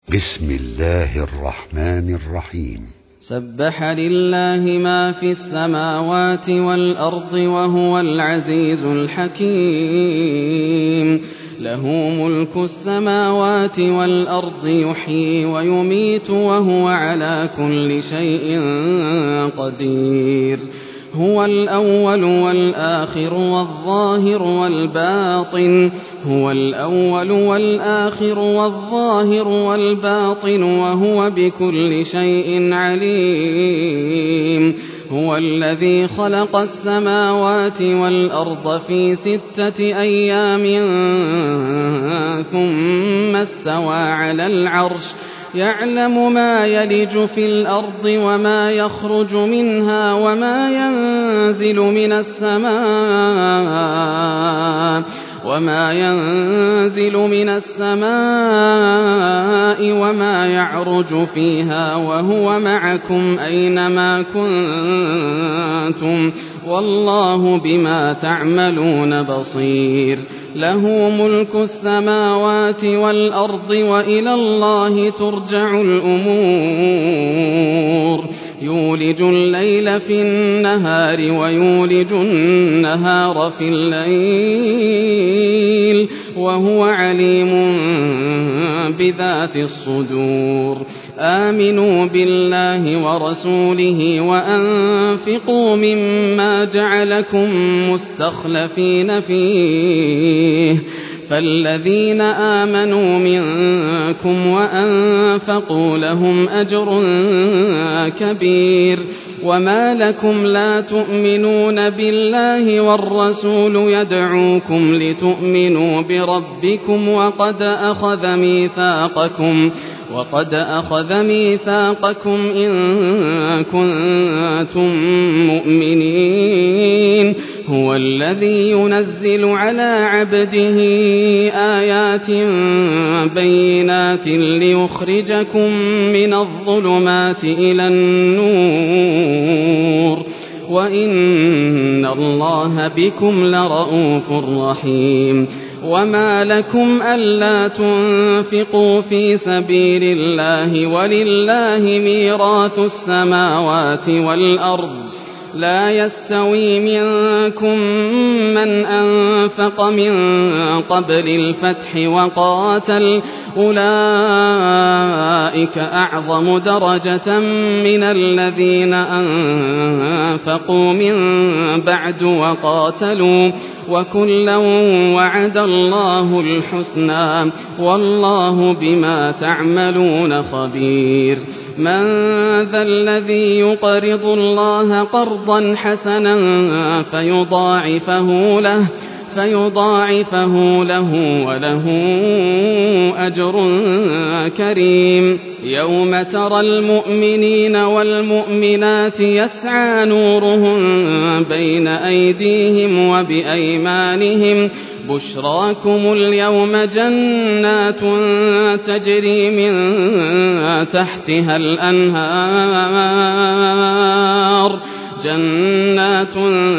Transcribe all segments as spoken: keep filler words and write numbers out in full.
بسم الله الرحمن الرحيم. سبح لله ما في السماوات والأرض وهو العزيز الحكيم. له ملك السماوات والأرض يحيي ويميت وهو على كل شيء قدير. هو الأول والآخر والظاهر والباطن هو الأول والآخر والظاهر والباطن وهو بكل شيء عليم. هو الذي خلق السماوات والأرض في ستة أيام ثم استوى على العرش يعلم ما يلج في الأرض وما يخرج منها وما ينزل من السماء وما ينزل من السماء وما يعرج فيها وهو معكم أينما كنتم والله بما تعملون بصير. له ملك السماوات والأرض وإلى الله ترجع الأمور. يولج الليل في النهار ويولج النهار في الليل وهو عليم بذات الصدور. آمنوا بالله ورسوله وأنفقوا مما جعلكم مستخلفين فيه فالذين آمنوا منكم وأنفقوا لهم أجر كبير. وما لكم لا تؤمنون بالله والرسول يدعوكم لتؤمنوا بربكم وقد أخذ ميثاقكم وقد أخذ ميثاقكم إن كنتم مؤمنين. هو الذي ينزل على عبده آيات بينات ليخرجكم من الظلمات إلى النور وإن الله بكم لرءوف رحيم. وما لكم ألا تنفقوا في سبيل الله ولله ميراث السماوات والأرض لا يستوي منكم من أنفق من قبل الفتح وقاتل أولئك أعظم درجة من الذين أنفقوا من بعد وقاتلوا وكلا وعد الله الحسنى والله بما تعملون خبير. من ذا الذي يقرض الله قرضا حسنا فيضاعفه له فيضاعفه له وله أجر كريم. يوم ترى المؤمنين والمؤمنات يسعى نورهم بين أيديهم وبأيمانهم بشراكم اليوم جنات تجري من تحتها الأنهار جنات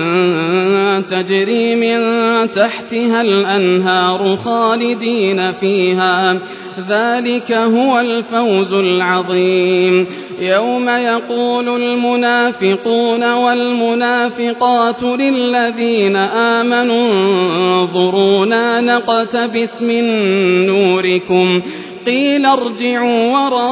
تجري من تحتها الأنهار خالدين فيها ذلك هو الفوز العظيم. يوم يقول المنافقون والمنافقات للذين آمنوا انظرونا نقتبس من نوركم قيل ارجعوا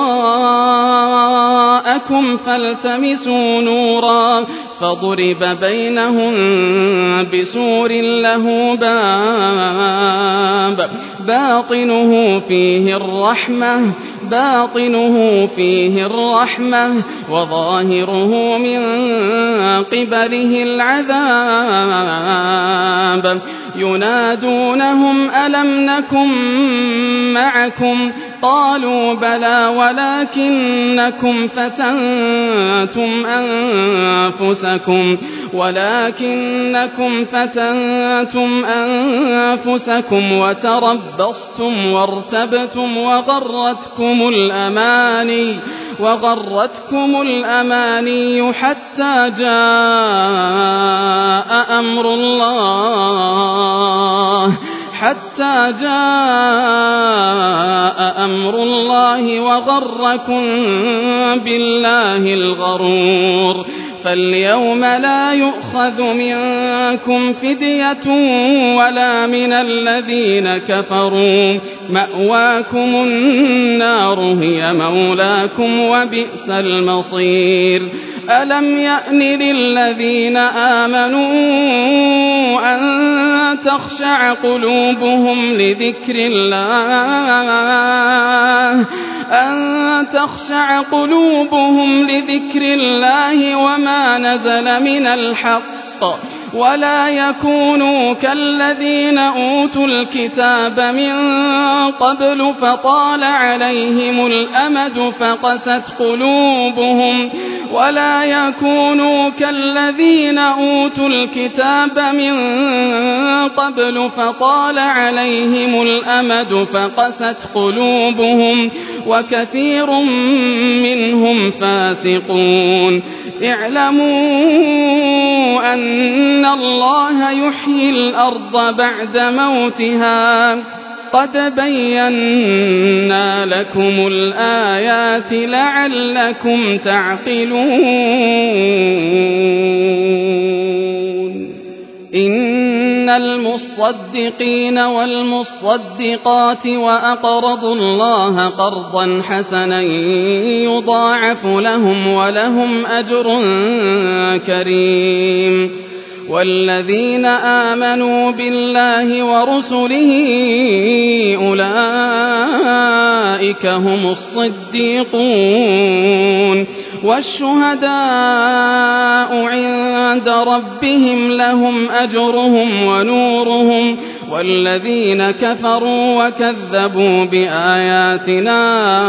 وراءكم فالتمسوا نورا فضرب بينهم بسور له باب باطنه فيه الرحمة باطنه فيه الرحمة وظاهره من قبله العذاب. ينادونهم ألم نكن معكم قالوا بلى ولكنكم فتنتم أنفسكم ولكنكم فتنتم أنفسكم وتربصتم وارتبتم وغرتكم الأماني وغرتكم الأماني حتى جاء أمر الله حتى جاء أمر الله وغركم بالله الغرور. فاليوم لا يؤخذ منكم فدية ولا من الذين كفروا، مأواكم النار هي مولاكم وبئس المصير. ألم يأن للذين آمنوا أن تخشع قلوبهم لذكر الله أن تخشع قلوبهم لذكر الله وما نزل من الحق، ولا يكونوا كالذين أوتوا الكتاب من قبل فطال عليهم الأمد فقست قلوبهم ولا يكونوا كالذين أوتوا الكتاب من قبل فطال عليهم الأمد فقست قلوبهم وكثير منهم فاسقون. اعلموا أن الله يحيي الأرض بعد موتها، قد بينا لكم الآيات لعلكم تعقلون. إن المصدقين والمصدقات وأقرضوا الله قرضا حسنا يضاعف لهم ولهم أجر كريم. والذين آمنوا بالله ورسله أولئك هم الصديقون والشهداء عند ربهم لهم أجرهم ونورهم. والذين كفروا وكذبوا بآياتنا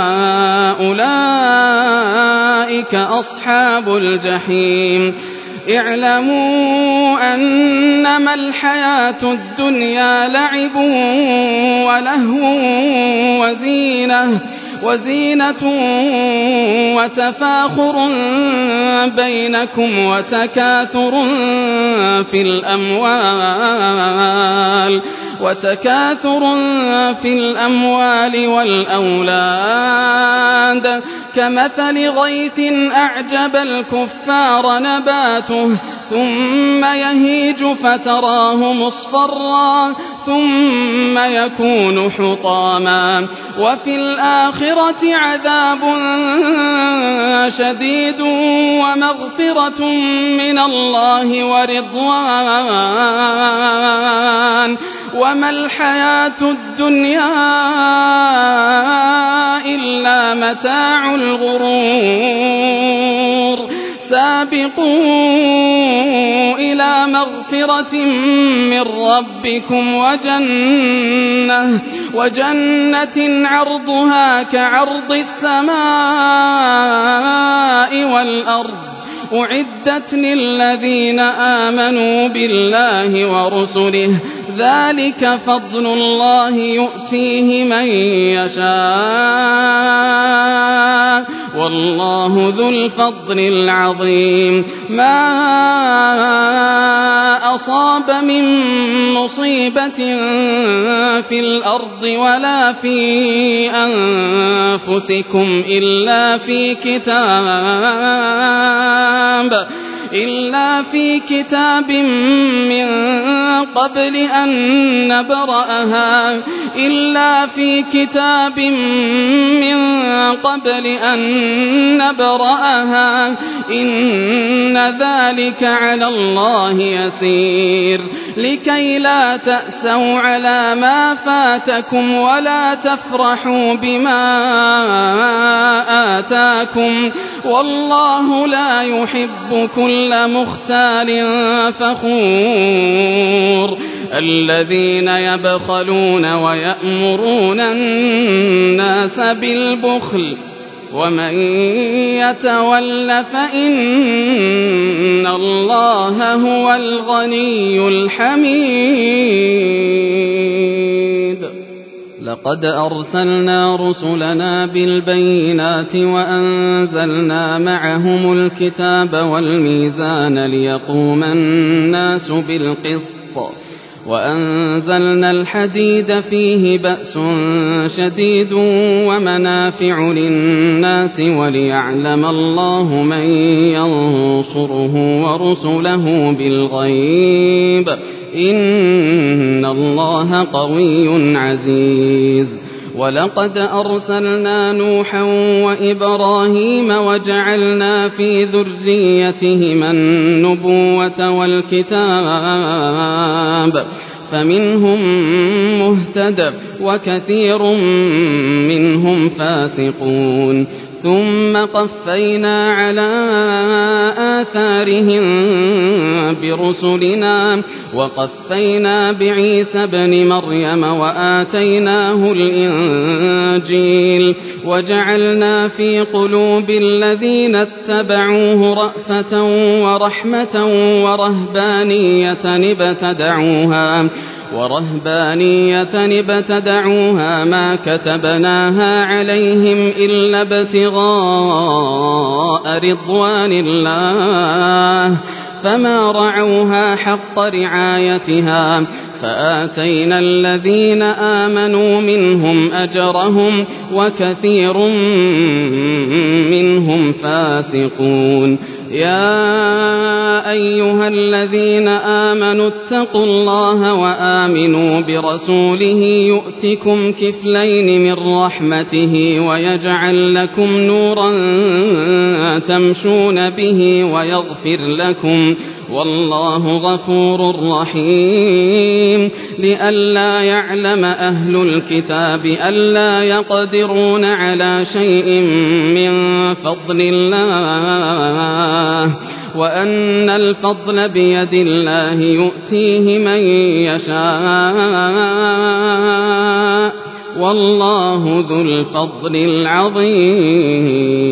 أولئك أصحاب الجحيم. اعلموا أنما الحياة الدنيا لعب ولهو وزينة وزينة وتفاخر بينكم وتكاثر في الأموال وتكاثر في الأموال والأولاد كمثل غيث أعجب الكفار نباته ثم يهيج فتراه مصفرا ثم يكون حطاما وفي الآخرة عذاب شديد ومغفرة من الله ورضوان وما الحياة الدنيا إلا متاع الغرور. سابقوا إلى مغفرة من ربكم وجنة, وجنة عرضها كعرض السماء والأرض أعدت للذين آمنوا بالله ورسله ذلك فضل الله يؤتيه من يشاء والله ذو الفضل العظيم. ما أصاب من مصيبة في الأرض ولا في أنفسكم إلا في كتاب إلا في كتاب من قبل أن نبرأها إلا في كتاب من قبل أن نبرأها إن ذلك على الله يسير. لكي لا تأسوا على ما فاتكم ولا تفرحوا بما آتاكم والله لا يحب كل مختال فخور. الذين يبخلون ويأمرون الناس بالبخل ومن يتول فإن الله هو الغني الحميد. لقد أرسلنا رسلنا بالبينات وأنزلنا معهم الكتاب والميزان ليقوم الناس بالقسط وأنزلنا الحديد فيه بأس شديد ومنافع للناس وليعلم الله من ينصره ورسله بالغيب إن الله قوي عزيز ولقد أرسلنا نوحا وإبراهيم وجعلنا في ذريتهما النبوة والكتاب فمنهم مهتد وكثير منهم فاسقون ثم قفينا على آثارهم برسلنا وقفينا بعيسى ابن مريم وآتيناه الإنجيل وجعلنا في قلوب الذين اتبعوه رأفة ورحمة ورهبانية ابتدعوها ورهبانية ابتدعوها ما كتبناها عليهم إلا ابتغاء رضوان الله فما رعوها حق رعايتها فآتينا الذين آمنوا منهم أجرهم وكثير منهم فاسقون يا أيها الذين آمنوا اتقوا الله وآمنوا برسوله يؤتكم كفلين من رحمته ويجعل لكم نورا تمشون به ويغفر لكم والله غفور رحيم لئلا يعلم أهل الكتاب ألا يقدرون على شيء من فضل الله وأن الفضل بيد الله يؤتيه من يشاء والله ذو الفضل العظيم